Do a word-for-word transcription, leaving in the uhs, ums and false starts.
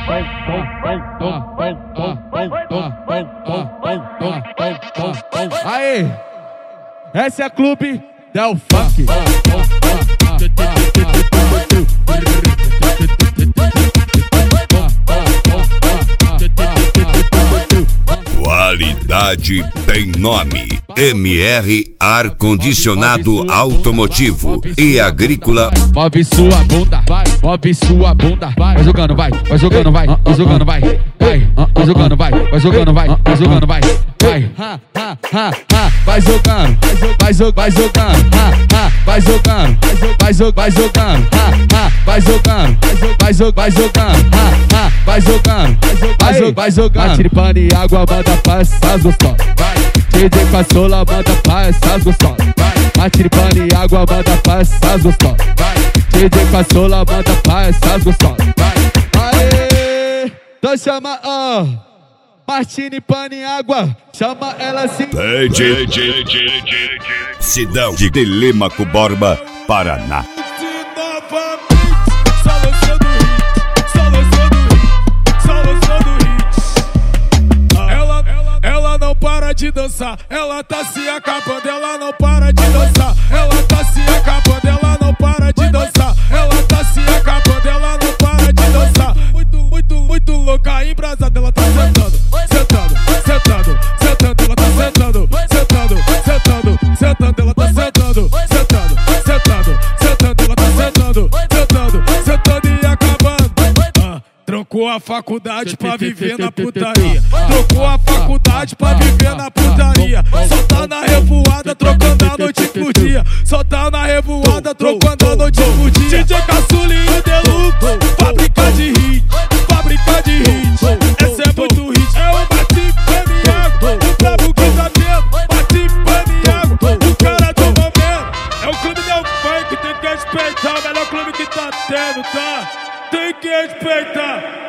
Aê, essa é a Clube Del Funk. Qualidade tem nome. M R Ar-condicionado automotivo e agrícola. Move sua bunda, vai, move sua bunda, vai jogando, vai, vai jogando, vai, vai jogando, vai, vai, vai jogando, vai, vai jogando, vai, vai jogando, vai, vai, ha, ha, ha, ha, vai jogando, vai jogando, vai jogando, ha, ha, vai jogando, vai jogando, vai jogando, ha, ha, vai jogando, vai jogando, vai jogando, ha, ha, vai jogando, vai jogando, vai jogando. Atire pano e água, manda pra essas gostosas, vai. D J Caçola, manda pra essas gostosas, vai. Atire pano e água, manda pra essas gostosas, vai. D J Caçola, manda pra essas gostosas, vai. Aê, então chama, ó, oh, Martini, pano e água, chama ela assim. D J Sidão de Telêmaco Borba, Paraná. De dançar, ela tá se acabando, ela não para de dançar, ela tá se acabando, ela não para de dançar, ela tá se acabando, ela não para de dançar. Muito, muito, muito louca, embrasada, ela tá sentando, sentando, sentando, sentando, ela tá sentando, sentando, sentando, sentando, ela tá sentando, sentando, sentando, sentando, ela tá sentando, sentando, sentando e acabando. Ah, trocou a faculdade pra viver na putaria, trocou a faculdade pra viver na putaria. Só tá na revoada, trocando a noite por dia. Só tá na revoada, trocando a noite por dia. D J Caçula e o Deluxe, fábrica de hit, fábrica de hit. Essa é muito hit. É o Bate Paniago, o brabo que tá vendo. Bate Paniago, o cara do momento. É o Clube Del Funk, tem que respeitar. O melhor clube que tá tendo, tá? Tem que respeitar.